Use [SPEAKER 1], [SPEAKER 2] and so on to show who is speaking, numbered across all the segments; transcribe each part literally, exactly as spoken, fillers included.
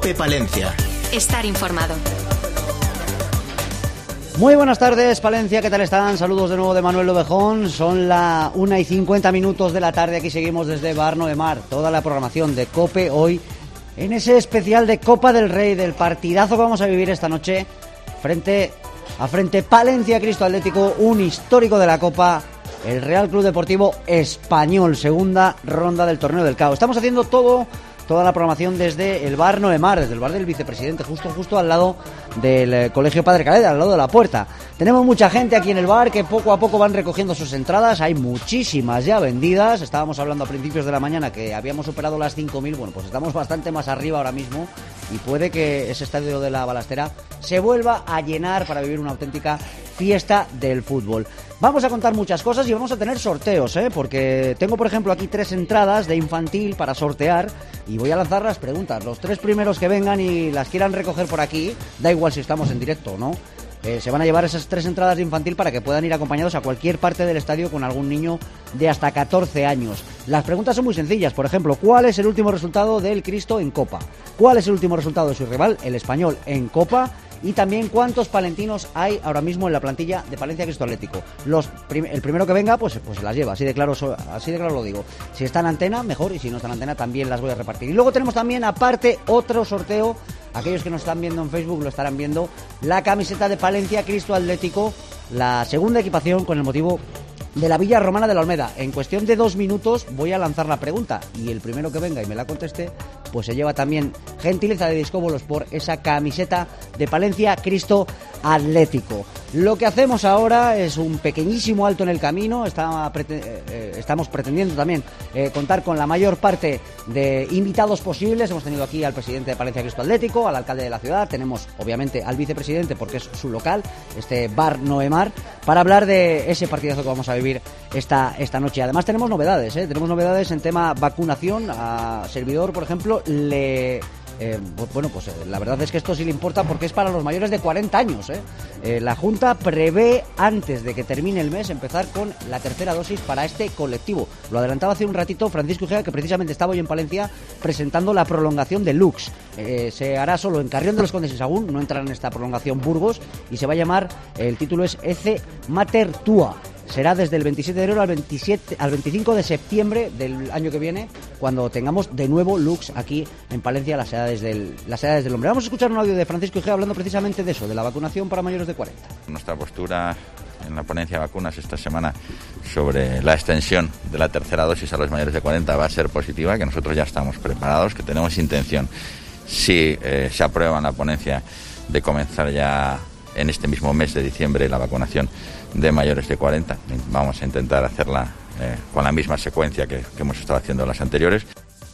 [SPEAKER 1] COPE Palencia.
[SPEAKER 2] Estar informado.
[SPEAKER 3] Muy buenas tardes, Palencia, ¿qué tal están? Saludos de nuevo de Manuel Lobejón. Son la una y cincuenta minutos de la tarde. Aquí seguimos desde Bar No de Mar. Toda la programación de COPE hoy en ese especial de Copa del Rey, del partidazo que vamos a vivir esta noche frente a frente Palencia Cristo Atlético, un histórico de la Copa, el Real Club Deportivo Español, segunda ronda del Torneo del Cao. Estamos haciendo todo Toda la programación desde el Bar No de Mar, desde el bar del vicepresidente, justo justo al lado del eh, Colegio Padre Caleda, al lado de la puerta. Tenemos mucha gente aquí en el bar que poco a poco van recogiendo sus entradas. Hay muchísimas ya vendidas. Estábamos hablando a principios de la mañana que habíamos superado las cinco mil. Bueno, pues estamos bastante más arriba ahora mismo y puede que ese estadio de la Balastera se vuelva a llenar para vivir una auténtica fiesta del fútbol. Vamos a contar muchas cosas y vamos a tener sorteos, ¿eh? Porque tengo, por ejemplo, aquí tres entradas de infantil para sortear y voy a lanzar las preguntas. Los tres primeros que vengan y las quieran recoger por aquí, da igual si estamos en directo o no, eh, se van a llevar esas tres entradas de infantil para que puedan ir acompañados a cualquier parte del estadio con algún niño de hasta catorce años. Las preguntas son muy sencillas. Por ejemplo, ¿cuál es el último resultado del Cristo en Copa? ¿Cuál es el último resultado de su rival, el Español, en Copa? Y también cuántos palentinos hay ahora mismo en la plantilla de Palencia Cristo Atlético. Los prim- el primero que venga, pues, pues se las lleva, así de claro, así de claro lo digo. Si está en antena, mejor, y si no está en antena, también las voy a repartir. Y luego tenemos también, aparte, otro sorteo. Aquellos que nos están viendo en Facebook lo estarán viendo. La camiseta de Palencia Cristo Atlético, la segunda equipación con el motivo de la Villa Romana de la Olmeda. En cuestión de dos minutos voy a lanzar la pregunta y el primero que venga y me la conteste, pues se lleva también gentileza de Discóbolos por esa camiseta de Palencia Cristo Atlético. Lo que hacemos ahora es un pequeñísimo alto en el camino. Está, eh, estamos pretendiendo también eh, contar con la mayor parte de invitados posibles. Hemos tenido aquí al presidente de Palencia Cristo Atlético, al alcalde de la ciudad, tenemos obviamente al vicepresidente porque es su local, este Bar No de Mar, para hablar de ese partidazo que vamos a vivir esta, esta noche. Además tenemos novedades, ¿eh? tenemos novedades en tema vacunación. A Servidor, por ejemplo, le... Eh, bueno, pues eh, la verdad es que esto sí le importa porque es para los mayores de cuarenta años. ¿eh? Eh, la Junta prevé, antes de que termine el mes, empezar con la tercera dosis para este colectivo. Lo adelantaba hace un ratito Francisco Igea, que precisamente estaba hoy en Palencia presentando la prolongación de Lux. Eh, se hará solo en Carrión de los Condes y Sahagún, no entrará en esta prolongación Burgos, y se va a llamar, el título es Ece Mater Tua. Será desde el veintisiete de enero al, veintisiete, al veinticinco de septiembre del año que viene, cuando tengamos de nuevo Lux aquí en Palencia, las edades del, las edades del hombre. Vamos a escuchar un audio de Francisco Igea hablando precisamente de eso, de la vacunación para mayores de cuarenta.
[SPEAKER 4] Nuestra postura en la ponencia de vacunas esta semana sobre la extensión de la tercera dosis a los mayores de cuarenta va a ser positiva, que nosotros ya estamos preparados, que tenemos intención, si eh, se aprueba en la ponencia, de comenzar ya en este mismo mes de diciembre la vacunación de mayores de cuarenta. Vamos a intentar hacerla eh, con la misma secuencia que, que hemos estado haciendo en las anteriores.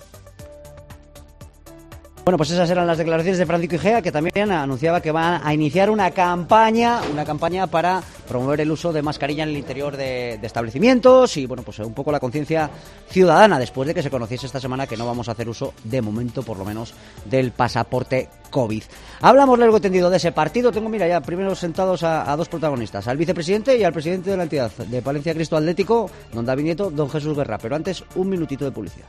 [SPEAKER 3] Bueno, pues esas eran las declaraciones de Francisco Igea, que también anunciaba que van a iniciar una campaña, una campaña para promover el uso de mascarilla en el interior de, de establecimientos y, bueno, pues un poco la conciencia ciudadana, después de que se conociese esta semana que no vamos a hacer uso, de momento por lo menos, del pasaporte COVID. Hablamos largo y tendido de ese partido. Tengo, mira, ya primero sentados a, a dos protagonistas, al vicepresidente y al presidente de la entidad de Palencia Cristo Atlético, don David Nieto, don Jesús Guerra. Pero antes, un minutito de publicidad.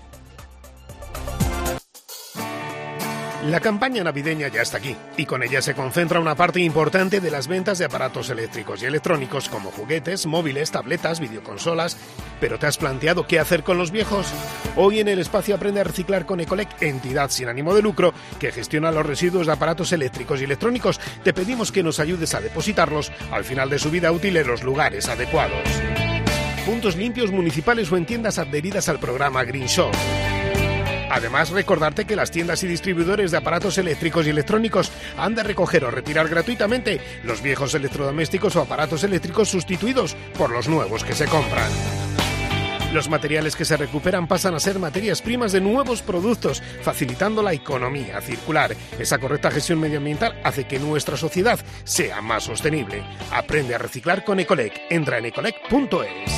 [SPEAKER 5] La campaña navideña ya está aquí y con ella se concentra una parte importante de las ventas de aparatos eléctricos y electrónicos como juguetes, móviles, tabletas, videoconsolas. ¿Pero te has planteado qué hacer con los viejos? Hoy en el espacio Aprende a Reciclar con Ecolec, entidad sin ánimo de lucro que gestiona los residuos de aparatos eléctricos y electrónicos, te pedimos que nos ayudes a depositarlos al final de su vida útil en los lugares adecuados. Puntos limpios municipales o en tiendas adheridas al programa Green Shop. Además, recordarte que las tiendas y distribuidores de aparatos eléctricos y electrónicos han de recoger o retirar gratuitamente los viejos electrodomésticos o aparatos eléctricos sustituidos por los nuevos que se compran. Los materiales que se recuperan pasan a ser materias primas de nuevos productos, facilitando la economía circular. Esa correcta gestión medioambiental hace que nuestra sociedad sea más sostenible. Aprende a reciclar con Ecolec. Entra en ecolec punto es.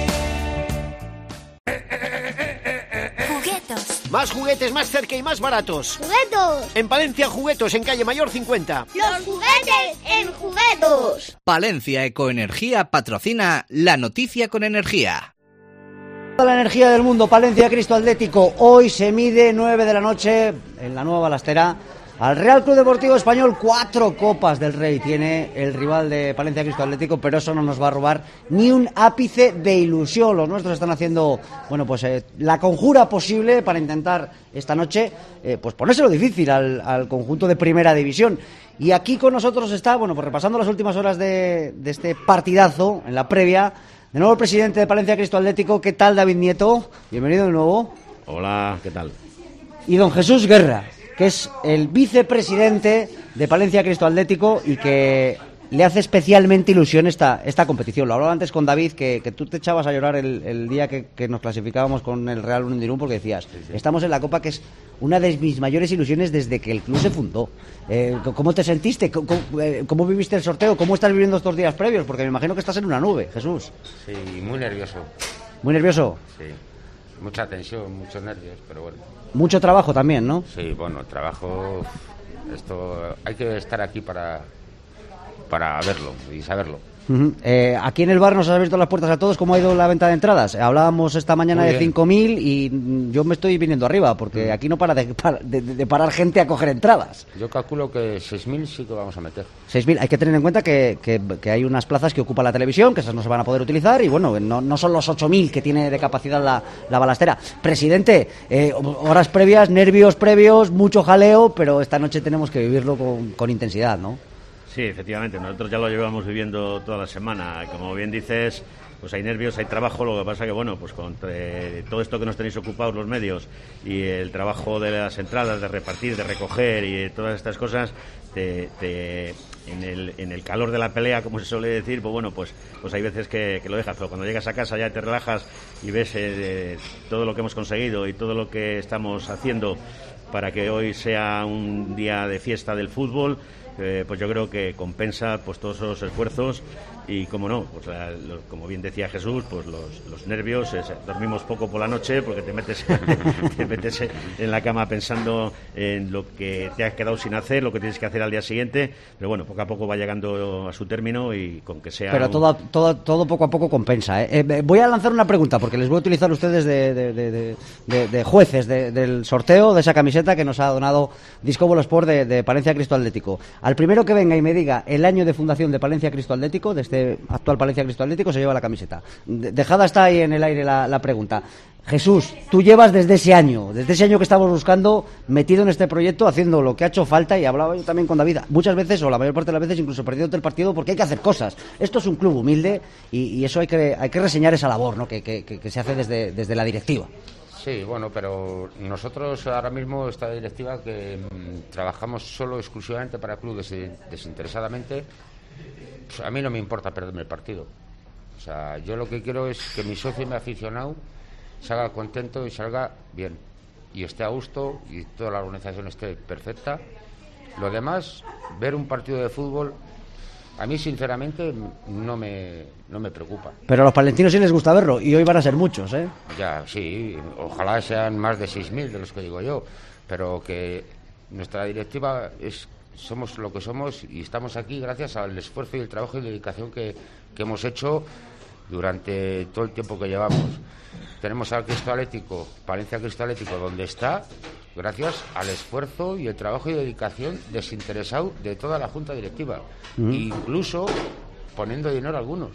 [SPEAKER 6] Más juguetes, más cerca y más baratos.
[SPEAKER 7] ¡Juguetos!
[SPEAKER 6] En Palencia, Juguetos, en calle Mayor cincuenta.
[SPEAKER 7] ¡Los juguetes en Juguetos!
[SPEAKER 8] Palencia Ecoenergía patrocina La Noticia con Energía.
[SPEAKER 3] La energía del mundo, Palencia Cristo Atlético, hoy se mide nueve de la noche en la Nueva Balastera al Real Club Deportivo Español. Cuatro copas del Rey tiene el rival de Palencia Cristo Atlético, pero eso no nos va a robar ni un ápice de ilusión. Los nuestros están haciendo, bueno, pues eh, la conjura posible para intentar esta noche, eh, pues ponérselo difícil al, al conjunto de Primera División. Y aquí con nosotros está, bueno, pues repasando las últimas horas de, de este partidazo en la previa, de nuevo el presidente de Palencia Cristo Atlético. ¿Qué tal, David Nieto? Bienvenido de nuevo.
[SPEAKER 1] Hola, ¿qué tal?
[SPEAKER 3] Y don Jesús Guerra, que es el vicepresidente de Palencia Cristo Atlético y que le hace especialmente ilusión esta, esta competición. Lo hablaba antes con David, que, que tú te echabas a llorar el, el día que, que nos clasificábamos con el Real Unión de Irún, porque decías, sí, sí. Estamos en la Copa, que es una de mis mayores ilusiones desde que el club se fundó. Eh, ¿Cómo te sentiste? ¿Cómo, ¿Cómo viviste el sorteo? ¿Cómo estás viviendo estos días previos? Porque me imagino que estás en una nube, Jesús.
[SPEAKER 2] Sí, muy nervioso.
[SPEAKER 3] ¿Muy nervioso?
[SPEAKER 2] Sí, mucha tensión, muchos nervios, pero bueno.
[SPEAKER 3] Mucho trabajo también, ¿no?
[SPEAKER 2] Sí, bueno, trabajo, esto, hay que estar aquí para, para verlo y saberlo.
[SPEAKER 3] Uh-huh. Eh, aquí en el bar nos has abierto las puertas a todos. ¿Cómo ha ido la venta de entradas? Hablábamos esta mañana de cinco mil y yo me estoy viniendo arriba porque aquí no para de, de, de parar gente a coger entradas.
[SPEAKER 2] Yo calculo que seis mil sí que vamos a meter.
[SPEAKER 3] seis mil. Hay que tener en cuenta que, que, que hay unas plazas que ocupa la televisión, que esas no se van a poder utilizar y bueno, no, no son los ocho mil que tiene de capacidad la, la balastera. Presidente, eh, horas previas, nervios previos, mucho jaleo, pero esta noche tenemos que vivirlo con, con intensidad, ¿no?
[SPEAKER 1] Sí, efectivamente, nosotros ya lo llevamos viviendo toda la semana. Como bien dices, pues hay nervios, hay trabajo, lo que pasa que, bueno, pues con eh, todo esto que nos tenéis ocupados los medios y el trabajo de las entradas, de repartir, de recoger y todas estas cosas, te, te, en, el, en el calor de la pelea, como se suele decir, pues bueno, pues, pues hay veces que, que lo dejas, pero cuando llegas a casa ya te relajas y ves eh, todo lo que hemos conseguido y todo lo que estamos haciendo para que hoy sea un día de fiesta del fútbol. Eh, pues yo creo que compensa pues todos esos esfuerzos y como no, pues la, lo, como bien decía Jesús, pues los, los nervios, es, dormimos poco por la noche porque te metes te metes en la cama pensando en lo que te has quedado sin hacer, lo que tienes que hacer al día siguiente, pero bueno, poco a poco va llegando a su término y con que sea...
[SPEAKER 3] Pero un... todo, todo, todo poco a poco compensa, ¿eh? Eh, voy a lanzar una pregunta porque les voy a utilizar ustedes de, de, de, de, de, de jueces de, del sorteo de esa camiseta que nos ha donado Discobolo Sport de, de Palencia Cristo Atlético. Al primero que venga y me diga el año de fundación de Palencia Cristo Atlético, de este actual Palencia Cristo Atlético, se lleva la camiseta. De- dejada está ahí en el aire la, la pregunta. Jesús, tú llevas desde ese año, desde ese año que estamos buscando, metido en este proyecto, haciendo lo que ha hecho falta, y hablaba yo también con David, muchas veces, o la mayor parte de las veces, incluso perdiendo el partido, porque hay que hacer cosas. Esto es un club humilde y, y eso hay que, hay que reseñar esa labor, ¿no? que, que, que se hace desde, desde la directiva.
[SPEAKER 2] Sí, bueno, pero nosotros ahora mismo, esta directiva, que mmm, trabajamos solo exclusivamente para clubes desinteresadamente, pues a mí no me importa perderme el partido. O sea, yo lo que quiero es que mi socio y mi aficionado salga contento y salga bien y esté a gusto y toda la organización esté perfecta. Lo demás, ver un partido de fútbol, a mí sinceramente no me no me preocupa.
[SPEAKER 3] Pero a los palentinos sí les gusta verlo y hoy van a ser muchos, ¿eh?
[SPEAKER 2] Ya, sí, ojalá sean más de seis mil de los que digo yo, pero que nuestra directiva es somos lo que somos y estamos aquí gracias al esfuerzo y el trabajo y dedicación que, que hemos hecho durante todo el tiempo que llevamos. Tenemos al Cristo Atlético, Palencia Cristo Atlético, donde está, gracias al esfuerzo y el trabajo y dedicación desinteresado de toda la Junta Directiva, mm. incluso poniendo dinero a algunos.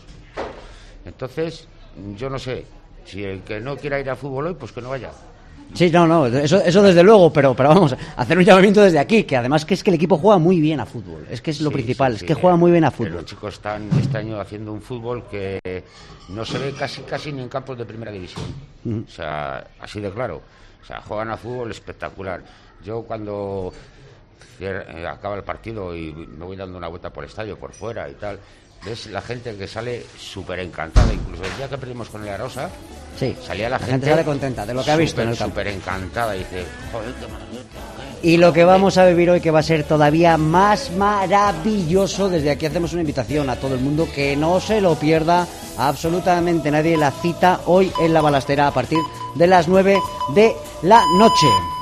[SPEAKER 2] Entonces, yo no sé, si el que no quiera ir a fútbol hoy, pues que no vaya.
[SPEAKER 3] Sí, no, no, eso, eso desde luego, pero, pero vamos, a hacer un llamamiento desde aquí, que además que es que el equipo juega muy bien a fútbol, es que es lo sí, principal, sí, es sí, que juega muy bien a fútbol.
[SPEAKER 2] Los chicos están este año haciendo un fútbol que no se ve casi casi ni en campos de primera división, uh-huh. O sea, así de claro, o sea, juegan a fútbol espectacular. Yo cuando eh, acaba el partido y me voy dando una vuelta por el estadio, por fuera y tal, ves la gente que sale súper encantada, incluso el día que perdimos con el Arosa,
[SPEAKER 3] sí,
[SPEAKER 2] salía la,
[SPEAKER 3] la
[SPEAKER 2] gente,
[SPEAKER 3] gente sale contenta de lo que ha visto
[SPEAKER 2] super,
[SPEAKER 3] en el campo.
[SPEAKER 2] Súper encantada, y dice, joder, qué maravilloso.
[SPEAKER 3] Y lo que vamos a vivir hoy, que va a ser todavía más maravilloso, desde aquí hacemos una invitación a todo el mundo que no se lo pierda absolutamente nadie, la cita hoy en la Balastera a partir de las nueve de la noche.